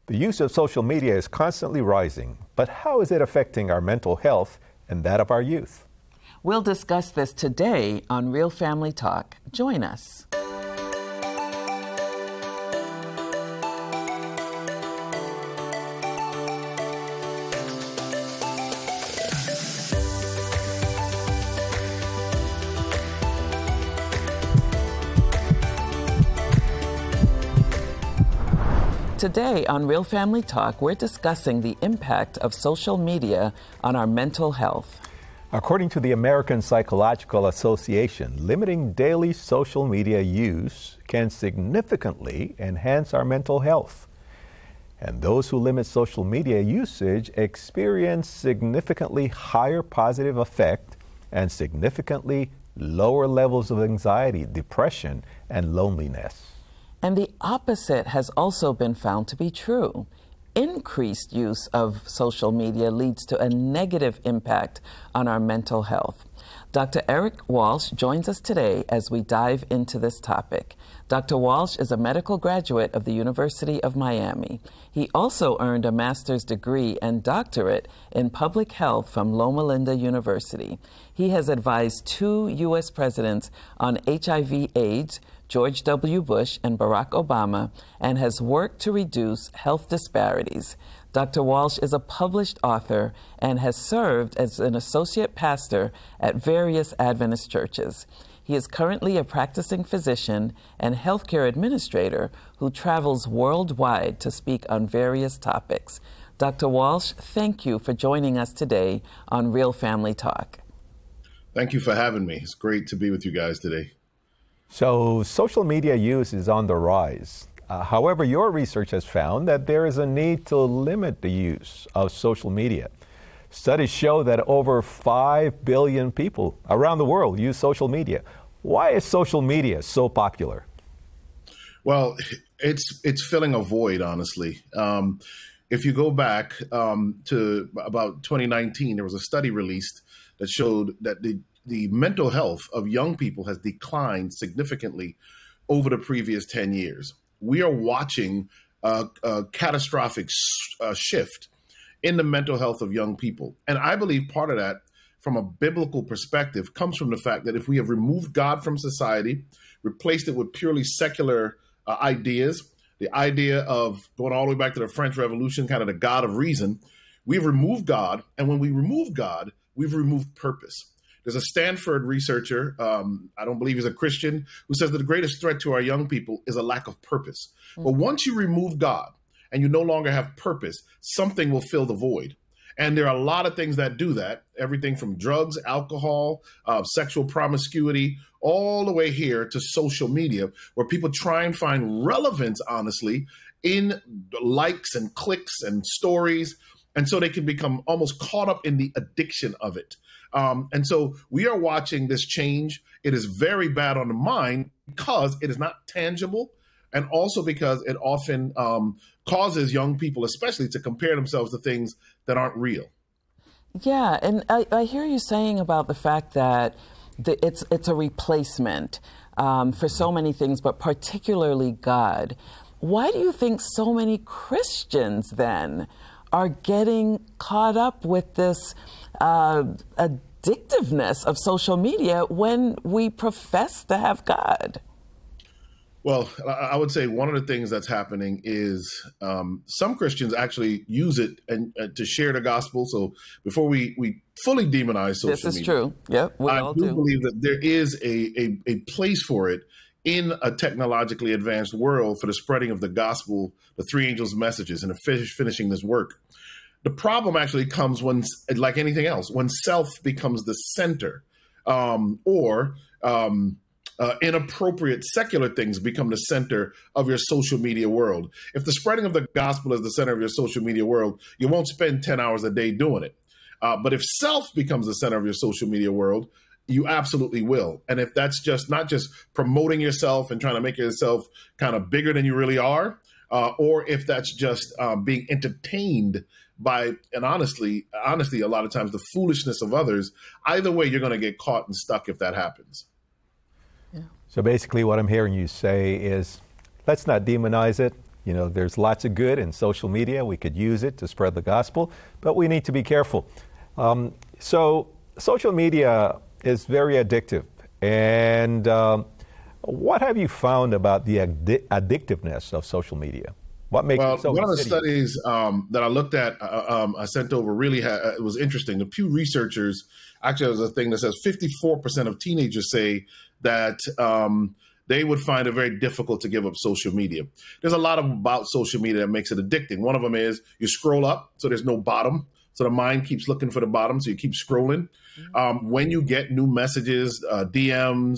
The use of social media is constantly rising, but how is it affecting our mental health and that of our youth? We'll discuss this today on Real Family Talk. Join us. Today on Real Family Talk, we're discussing the impact of social media on our mental health. According to the American Psychological Association, limiting daily social media use can significantly enhance our mental health. And those who limit social media usage experience significantly higher positive effect and significantly lower levels of anxiety, depression, and loneliness. And the opposite has also been found to be true. Increased use of social media leads to a negative impact on our mental health. Dr. Eric Walsh joins us today as we dive into this topic. Dr. Walsh is a medical graduate of the University of Miami. He also earned a master's degree and doctorate in public health from Loma Linda University. He has advised 2 U.S. presidents on HIV/AIDS, George W. Bush and Barack Obama, and has worked to reduce health disparities. Dr. Walsh is a published author and has served as an associate pastor at various Adventist churches. He is currently a practicing physician and healthcare administrator who travels worldwide to speak on various topics. Dr. Walsh, thank you for joining us today on Real Family Talk. Thank you for having me. It's great to be with you guys today. So, social media use is on the rise. However, your research has found that there is a need to limit the use of social media. Studies show that over 5 billion people around the world use social media. Why is social media so popular? Well, it's filling a void, honestly. If you go back to about 2019, there was a study released that showed that the mental health of young people has declined significantly over the previous 10 years. We are watching a catastrophic shift in the mental health of young people. And I believe part of that, from a biblical perspective, comes from the fact that if we have removed God from society, replaced it with purely secular ideas, the idea of going all the way back to the French Revolution, kind of the God of reason, we've removed God. And when we remove God, we've removed purpose. There's a Stanford researcher, I don't believe he's a Christian, who says that the greatest threat to our young people is a lack of purpose. Mm-hmm. But once you remove God and you no longer have purpose, something will fill the void. And there are a lot of things that do that, everything from drugs, alcohol, sexual promiscuity, all the way here to social media, where people try and find relevance, honestly, in likes and clicks and stories. And so they can become almost caught up in the addiction of it. And so we are watching this change. It is very bad on the mind because it is not tangible, and also because it often causes young people, especially, to compare themselves to things that aren't real. Yeah, and I hear you saying about the fact that it's a replacement for so many things, but particularly God. Why do you think so many Christians then are getting caught up with this addictiveness of social media when we profess to have God? Well, I would say one of the things that's happening is some Christians actually use it and to share the gospel. So before we fully demonize social media. This is true. Yep, we all do. I do believe that there is a place for it in a technologically advanced world for the spreading of the gospel, the 3 angels' messages, and finishing this work. The problem actually comes when, like anything else, when self becomes the center, or inappropriate secular things become the center of your social media world. If the spreading of the gospel is the center of your social media world, you won't spend 10 hours a day doing it. But if self becomes the center of your social media world, you absolutely will. And if that's just not just promoting yourself and trying to make yourself kind of bigger than you really are, or if that's just being entertained by, and honestly, a lot of times the foolishness of others, either way, you're going to get caught and stuck if that happens. Yeah. So basically what I'm hearing you say is, let's not demonize it. You know, there's lots of good in social media. We could use it to spread the gospel, but we need to be careful. So social media is very addictive. And what have you found about the addictiveness of social media? What makes it so one of the insidious? studies that I looked at, I sent over, really it was interesting. The Pew researchers, actually, there's a thing that says 54% of teenagers say that they would find it very difficult to give up social media. There's a lot about social media that makes it addicting. One of them is you scroll up, so there's no bottom. So the mind keeps looking for the bottom, so you keep scrolling. When you get new messages, DMs,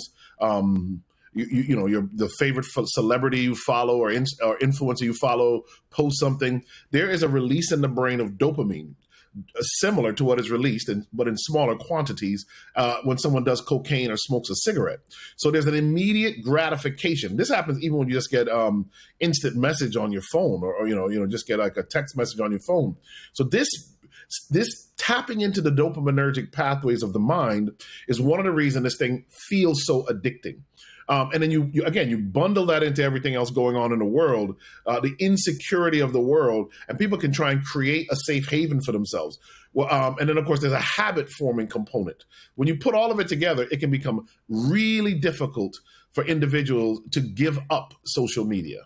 you know, the favorite celebrity you follow or influencer you follow post something, there is a release in the brain of dopamine, similar to what is released, but in smaller quantities when someone does cocaine or smokes a cigarette. So there's an immediate gratification. This happens even when you just get instant message on your phone, or you know, just get like a text message on your phone. So this tapping into the dopaminergic pathways of the mind is one of the reasons this thing feels so addicting. And then you bundle that into everything else going on in the world, the insecurity of the world, and people can try and create a safe haven for themselves. Well, and then, of course, there's a habit-forming component. When you put all of it together, it can become really difficult for individuals to give up social media.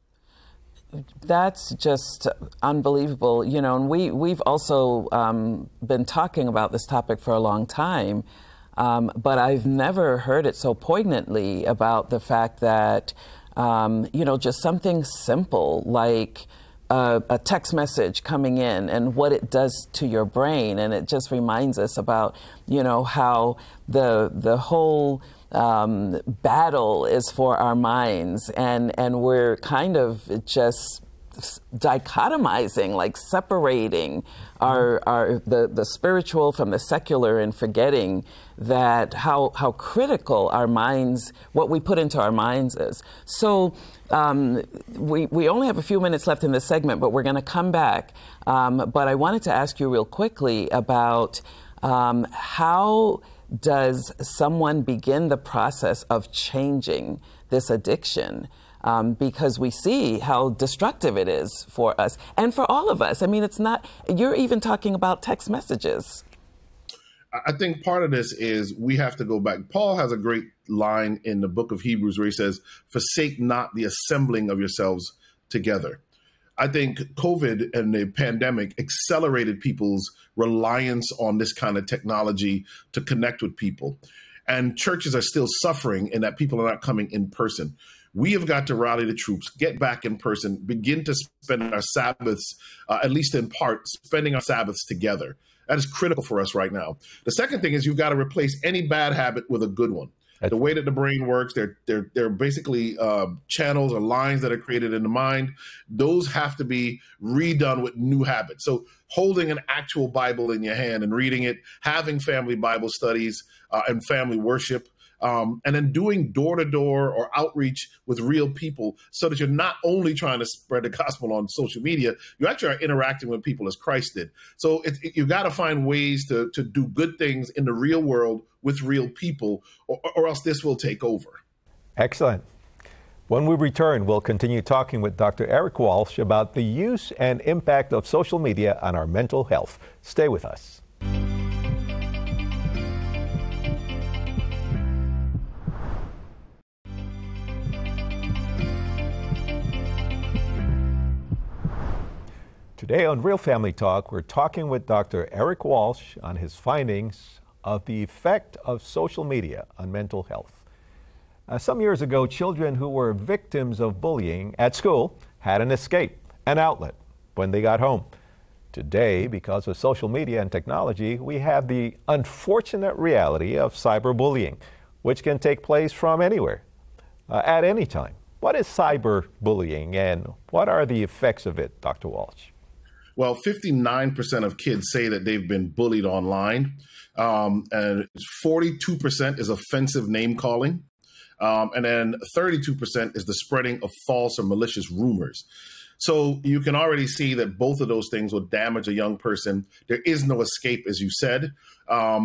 That's just unbelievable, you know, and we've also been talking about this topic for a long time, but I've never heard it so poignantly about the fact that, you know, just something simple like a text message coming in and what it does to your brain. And it just reminds us about, you know, how the whole battle is for our minds, and we're kind of just dichotomizing, like separating the spiritual from the secular, and forgetting that how critical our minds, what we put into our minds is. So we only have a few minutes left in this segment, but we're going to come back. But I wanted to ask you real quickly about how does someone begin the process of changing this addiction? Because we see how destructive it is for us and for all of us. I mean, it's not, you're even talking about text messages. I think part of this is we have to go back. Paul has a great line in the book of Hebrews where he says, forsake not the assembling of yourselves together. I think COVID and the pandemic accelerated people's reliance on this kind of technology to connect with people. And churches are still suffering in that people are not coming in person. We have got to rally the troops, get back in person, begin to spend our Sabbaths, at least in part, spending our Sabbaths together. That is critical for us right now. The second thing is you've got to replace any bad habit with a good one. The way that the brain works, they're basically channels or lines that are created in the mind. Those have to be redone with new habits. So holding an actual Bible in your hand and reading it, having family Bible studies and family worship, and then doing door-to-door or outreach with real people so that you're not only trying to spread the gospel on social media, you actually are interacting with people as Christ did. So you've got to find ways to do good things in the real world with real people, or else this will take over. Excellent. When we return, we'll continue talking with Dr. Eric Walsh about the use and impact of social media on our mental health. Stay with us. Today on Real Family Talk, we're talking with Dr. Eric Walsh on his findings of the effect of social media on mental health. Some years ago, children who were victims of bullying at school had an escape, an outlet, when they got home. Today, because of social media and technology, we have the unfortunate reality of cyberbullying, which can take place from anywhere, at any time. What is cyberbullying and what are the effects of it, Dr. Walsh? Well, 59% of kids say that they've been bullied online, and 42% is offensive name calling, and then 32% is the spreading of false or malicious rumors. So you can already see that both of those things will damage a young person. There is no escape, as you said.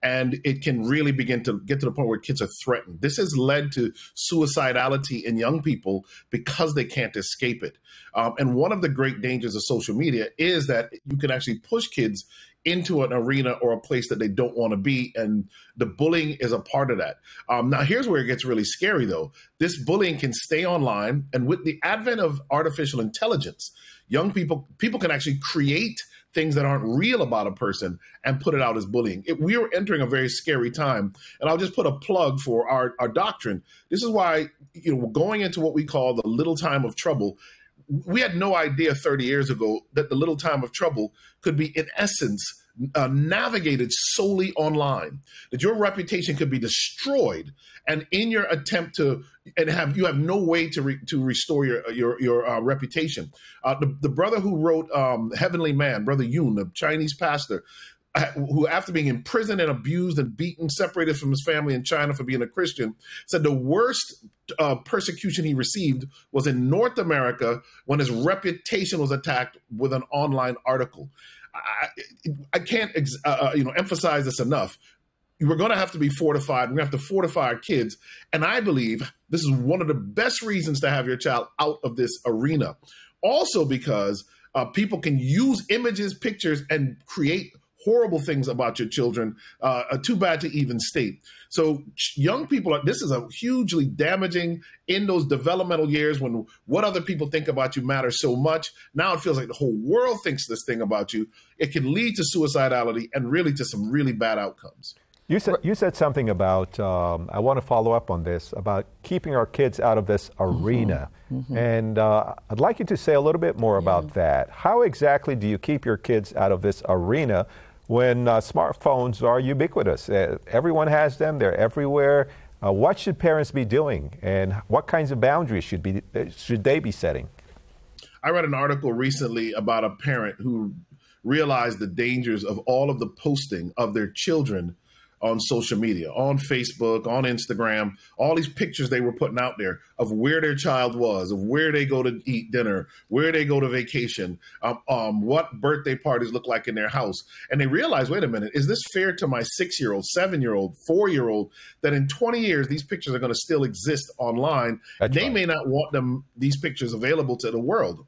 and it can really begin to get to the point where kids are threatened. This has led to suicidality in young people because they can't escape it. And one of the great dangers of social media is that you can actually push kids into an arena or a place that they don't want to be. And the bullying is a part of that. Now, here's where it gets really scary, though. This bullying can stay online. And with the advent of artificial intelligence, young people can actually create things that aren't real about a person and put it out as bullying. We are entering a very scary time. And I'll just put a plug for our doctrine. This is why, we're going into what we call the little time of trouble. We had no idea 30 years ago that the little time of trouble could be, in essence, navigated solely online, that your reputation could be destroyed, and in your attempt you have no way to restore your reputation. The brother who wrote Heavenly Man, Brother Yoon, the Chinese pastor, who after being imprisoned and abused and beaten, separated from his family in China for being a Christian, said the worst persecution he received was in North America when his reputation was attacked with an online article. I can't emphasize this enough. We're going to have to be fortified. We're going to have to fortify our kids. And I believe this is one of the best reasons to have your child out of this arena. Also because people can use images, pictures, and create horrible things about your children, too bad to even state. So young people, this is a hugely damaging in those developmental years when what other people think about you matters so much. Now it feels like the whole world thinks this thing about you. It can lead to suicidality and really to some really bad outcomes. You said something about, I want to follow up on this, about keeping our kids out of this arena. Mm-hmm. And I'd like you to say a little bit more about that. How exactly do you keep your kids out of this arena when smartphones are ubiquitous? Everyone has them. They're everywhere. What should parents be doing? And what kinds of boundaries should they be setting? I read an article recently about a parent who realized the dangers of all of the posting of their children on social media, on Facebook, on Instagram, all these pictures they were putting out there of where their child was, of where they go to eat dinner, where they go to vacation, what birthday parties look like in their house. And they realized, wait a minute, is this fair to my 6-year-old, 7-year-old, 4-year-old, that in 20 years, these pictures are going to still exist online? They may not want these pictures available to the world.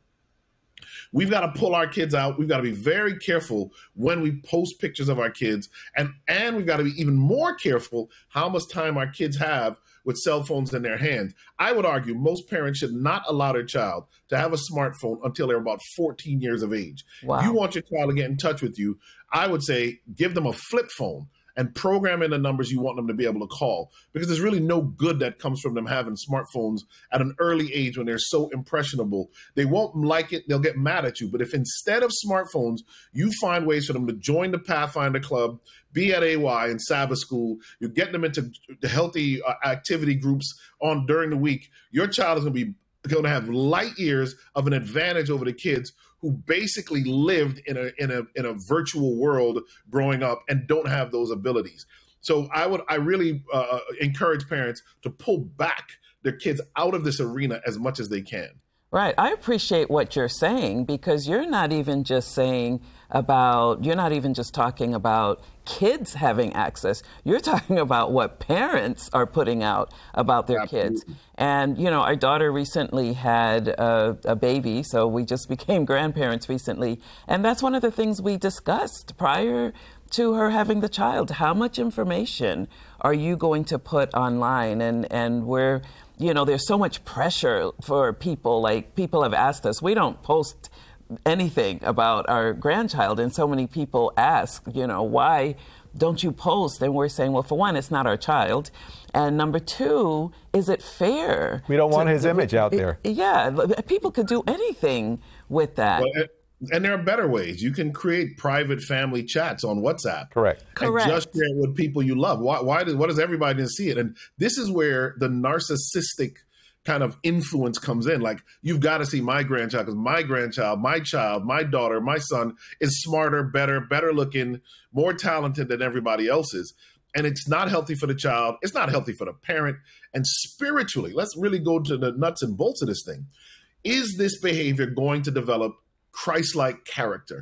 We've got to pull our kids out. We've got to be very careful when we post pictures of our kids. And we've got to be even more careful how much time our kids have with cell phones in their hands. I would argue most parents should not allow their child to have a smartphone until they're about 14 years of age. Wow. If you want your child to get in touch with you, I would say give them a flip phone and program in the numbers you want them to be able to call, because there's really no good that comes from them having smartphones at an early age when they're so impressionable. They won't like it. They'll get mad at you. But if instead of smartphones, you find ways for them to join the Pathfinder Club, be at AY and Sabbath school, you get them into the healthy activity groups during the week, your child is going to have light years of an advantage over the kids who basically lived in a virtual world growing up and don't have those abilities. So I really encourage parents to pull back their kids out of this arena as much as they can. Right. I appreciate what you're saying, because you're not even just talking about kids having access. You're talking about what parents are putting out about their kids. And, our daughter recently had a baby, so we just became grandparents recently. And that's one of the things we discussed prior to her having the child. How much information are you going to put online? And we're, there's so much pressure for people. Like, people have asked us, we don't post anything about our grandchild. And so many people ask, why don't you post? And we're saying, well, for one, it's not our child. And number two, is it fair? We don't want his image out there. Yeah, people could do anything with that. Well, and there are better ways. You can create private family chats on WhatsApp. Correct. And just share it with people you love. Why does everybody see it? And this is where the narcissistic kind of influence comes in. Like, you've got to see my grandchild, because my grandchild, my child, my daughter, my son is smarter, better looking, more talented than everybody else is. And it's not healthy for the child. It's not healthy for the parent. And spiritually, let's really go to the nuts and bolts of this thing. Is this behavior going to develop Christ-like character?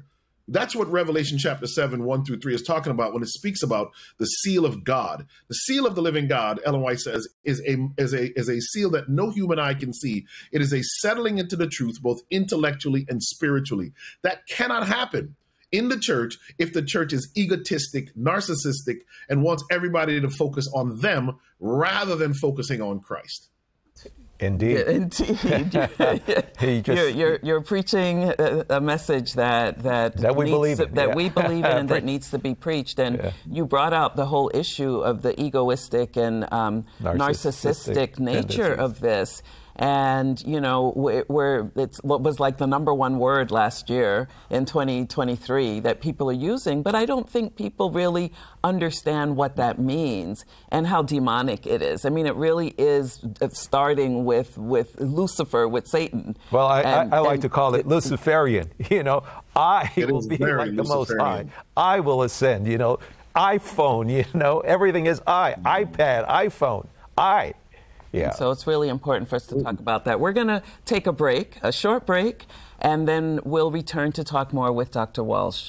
That's what Revelation chapter 7, 1 through 3 is talking about when it speaks about the seal of God. The seal of the living God, Ellen White says, is a seal that no human eye can see. It is a settling into the truth, both intellectually and spiritually. That cannot happen in the church if the church is egotistic, narcissistic, and wants everybody to focus on them rather than focusing on Christ. Indeed. Yeah, indeed. You're preaching a message that we believe in, we believe in and that needs to be preached. And you brought up the whole issue of the egoistic and narcissistic nature of this. And, you know, it's what was like the number one word last year in 2023 that people are using. But I don't think people really understand what that means and how demonic it is. I mean, it really is starting with Lucifer, with Satan. Well, I like to call it Luciferian. You know, I will be like the Most High. I will ascend, you know, iPhone, you know, everything is iPad, iPhone, Yeah. So it's really important for us to talk about that. We're going to take a short break, and then we'll return to talk more with Dr. Walsh.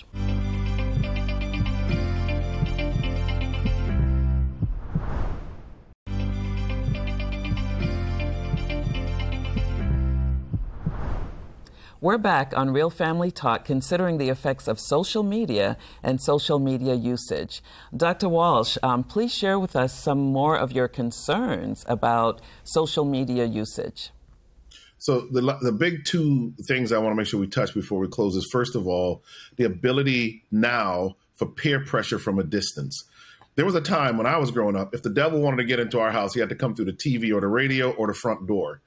We're back on Real Family Talk, considering the effects of social media and social media usage. Dr. Walsh, please share with us some more of your concerns about social media usage. So the big two things I want to make sure we touch before we close is, first of all, the ability now for peer pressure from a distance. There was a time when I was growing up, if the devil wanted to get into our house, he had to come through the TV or the radio or the front door.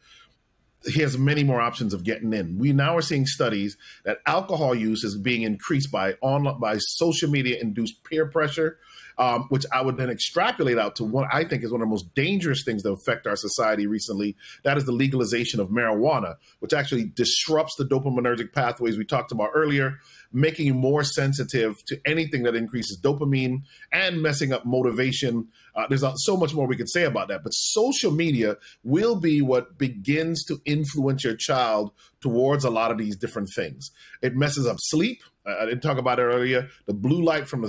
He has many more options of getting in. We now are seeing studies that alcohol use is being increased by social media induced peer pressure, which I would then extrapolate out to what I think is one of the most dangerous things that affect our society recently. That is the legalization of marijuana, which actually disrupts the dopaminergic pathways we talked about earlier, making you more sensitive to anything that increases dopamine and messing up motivation. There's so much more we could say about that, but social media will be what begins to influence your child towards a lot of these different things. It messes up sleep. I didn't talk about it earlier. The blue light from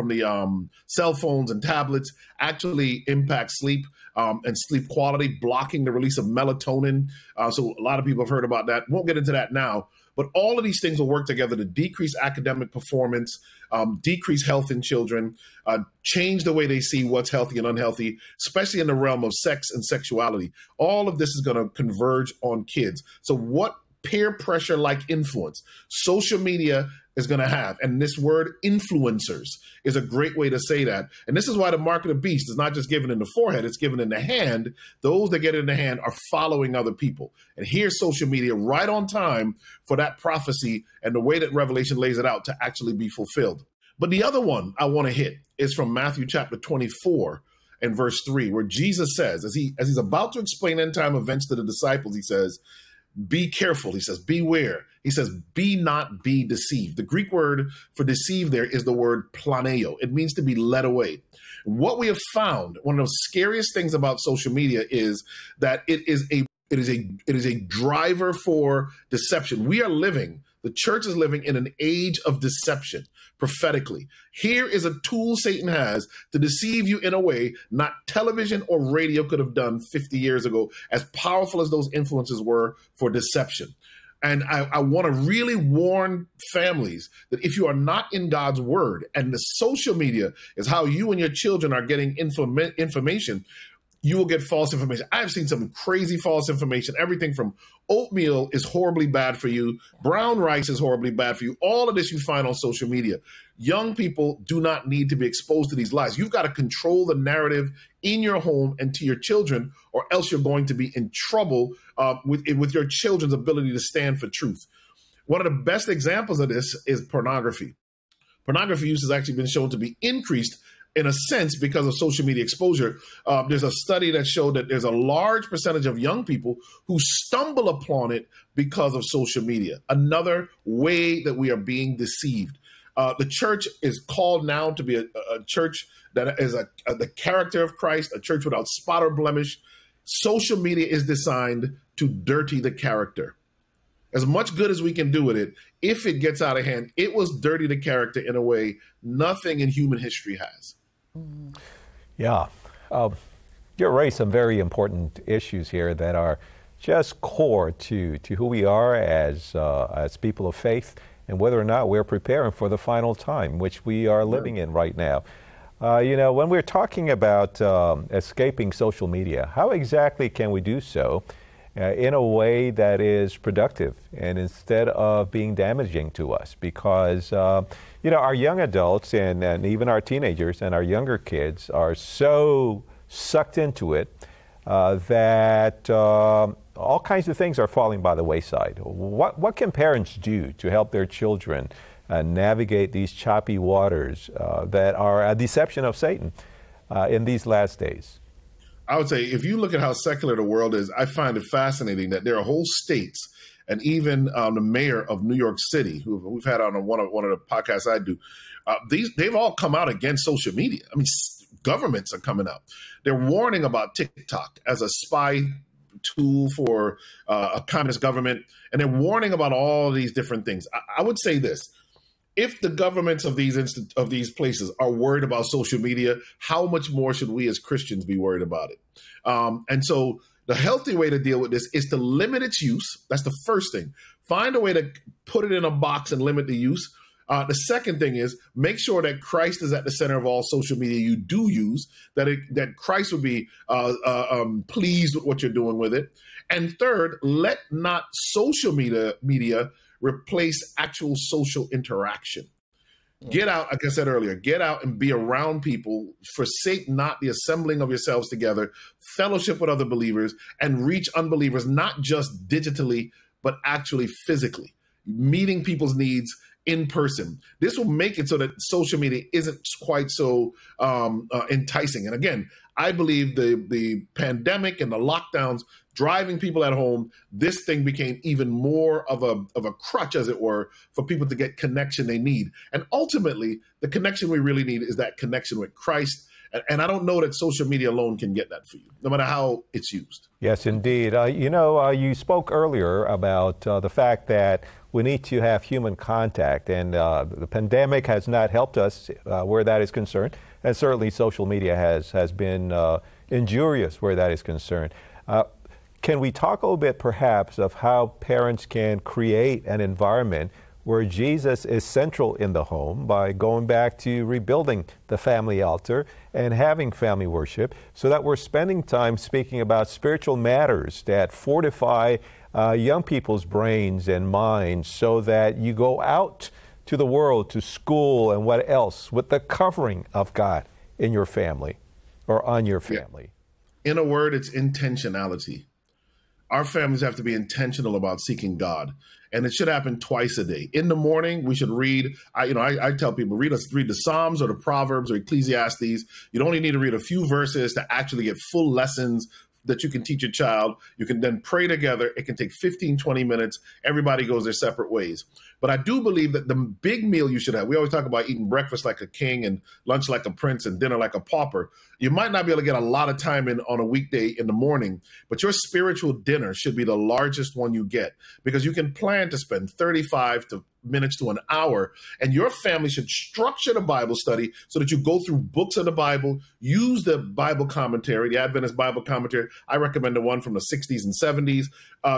the cell phones and tablets actually impacts sleep and sleep quality, blocking the release of melatonin. So a lot of people have heard about that. Won't get into that now. But all of these things will work together to decrease academic performance, decrease health in children, change the way they see what's healthy and unhealthy, especially in the realm of sex and sexuality. All of this is going to converge on kids. So what peer pressure like influence social media is going to have, and this word influencers is a great way to say that. And this is why the mark of the beast is not just given in the forehead, it's given in the hand. Those that get it in the hand are following other people. And here's social media right on time for that prophecy and the way that Revelation lays it out to actually be fulfilled. But the other one I want to hit is from Matthew chapter 24 and verse 3, where Jesus says, as he's about to explain end time events to the disciples, he says, be careful. He says, beware. He says, be not be deceived. The Greek word for deceive there is the word planeo. It means to be led away. What we have found, one of the scariest things about social media is that it is a driver for deception. The church is living in an age of deception prophetically. Here is a tool Satan has to deceive you in a way not television or radio could have done 50 years ago, as powerful as those influences were for deception. And I want to really warn families that if you are not in God's word, and the social media is how you and your children are getting information, you will get false information. I've seen some crazy false information. Everything from oatmeal is horribly bad for you. Brown rice is horribly bad for you. All of this you find on social media. Young people do not need to be exposed to these lies. You've got to control the narrative in your home and to your children, or else you're going to be in trouble with your children's ability to stand for truth. One of the best examples of this is pornography. Pornography use has actually been shown to be increased in a sense because of social media exposure. There's a study that showed that there's a large percentage of young people who stumble upon it because of social media. Another way that we are being deceived. The church is called now to be a church that is the character of Christ, a church without spot or blemish. Social media is designed to dirty the character. as much good as we can do with it, if it gets out of hand, it will dirty the character in a way nothing in human history has. Yeah. You raised some very important issues here that are just core to who we are as people of faith, and whether or not we're preparing for the final time, which we are living in right now. When we're talking about escaping social media, how exactly can we do so in a way that is productive and instead of being damaging to us? Because, our young adults and even our teenagers and our younger kids are so sucked into it that all kinds of things are falling by the wayside. What can parents do to help their children navigate these choppy waters that are a deception of Satan in these last days? I would say if you look at how secular the world is, I find it fascinating that there are whole states, and even the mayor of New York City, who we've had on one of the podcasts I do, they've all come out against social media. I mean, governments are coming out. They're warning about TikTok as a spy tool for a communist government, and they're warning about all of these different things. I would say this: if the governments of these places are worried about social media, how much more should we as Christians be worried about it? And so the healthy way to deal with this is to limit its use. That's the first thing. Find a way to put it in a box and limit the use. The second thing is make sure that Christ is at the center of all social media you do use, that Christ would be pleased with what you're doing with it. And third, let not social media replace actual social interaction. Get out, like I said earlier, get out and be around people. Forsake not the assembling of yourselves together, fellowship with other believers, and reach unbelievers, not just digitally, but actually physically, meeting people's needs in person. This will make it so that social media isn't quite so enticing. And again, I believe the pandemic and the lockdowns driving people at home, this thing became even more of a crutch, as it were, for people to get connection they need. And ultimately, the connection we really need is that connection with Christ. And I don't know that social media alone can get that for you, no matter how it's used. Yes, indeed. You spoke earlier about the fact that we need to have human contact, and the pandemic has not helped us where that is concerned, and certainly social media has been injurious where that is concerned. Can we talk a little bit, perhaps, of how parents can create an environment where Jesus is central in the home by going back to rebuilding the family altar and having family worship, so that we're spending time speaking about spiritual matters that fortify young people's brains and minds, so that you go out to the world, to school and what else, with the covering of God in your family or on your family? Yeah. In a word, it's intentionality. Our families have to be intentional about seeking God, and it should happen twice a day. In the morning, we should read. I tell people, read the Psalms or the Proverbs or Ecclesiastes. You don't only need to read a few verses to actually get full lessons that you can teach your child. You can then pray together. It can take 15, 20 minutes. Everybody goes their separate ways. But I do believe that the big meal you should have, we always talk about eating breakfast like a king and lunch like a prince and dinner like a pauper. You might not be able to get a lot of time in on a weekday in the morning, but your spiritual dinner should be the largest one you get, because you can plan to spend 35 minutes to an hour, and your family should structure the Bible study so that you go through books of the Bible, use the Bible commentary, the Adventist Bible commentary. I recommend the one from the 60s and 70s.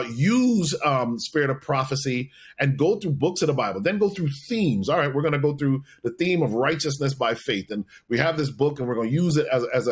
Use Spirit of Prophecy and go through books of the Bible. Then go through themes. All right, we're going to go through the theme of righteousness by faith, and we have this book, and we're going to use it as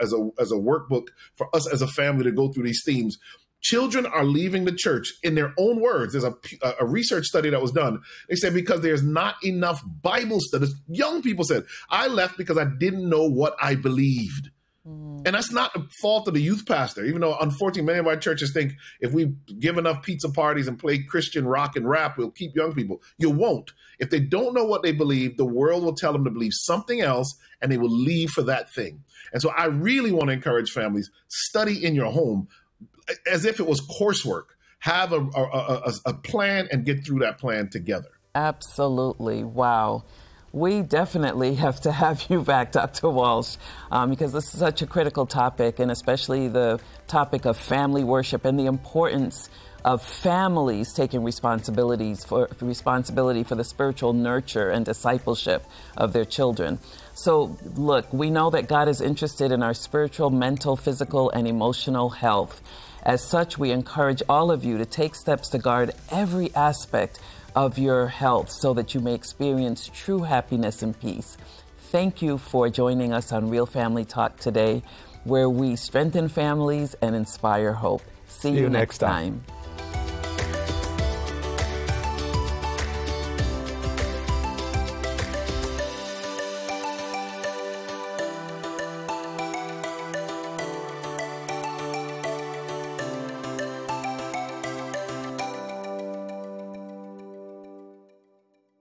a workbook for us as a family to go through these themes. Children are leaving the church, in their own words. There's a research study that was done. They said because there's not enough Bible studies. Young people said, I left because I didn't know what I believed. And that's not the fault of the youth pastor, even though, unfortunately, many of our churches think if we give enough pizza parties and play Christian rock and rap, we'll keep young people. You won't. If they don't know what they believe, the world will tell them to believe something else, and they will leave for that thing. And so I really want to encourage families, study in your home as if it was coursework. Have a plan and get through that plan together. Absolutely. Wow. We definitely have to have you back, Dr. Walsh, because this is such a critical topic, and especially the topic of family worship and the importance of families taking responsibility for the spiritual nurture and discipleship of their children. So, look, we know that God is interested in our spiritual, mental, physical, and emotional health. As such, we encourage all of you to take steps to guard every aspect of your health so that you may experience true happiness and peace. Thank you for joining us on Real Family Talk today, where we strengthen families and inspire hope. See you next time.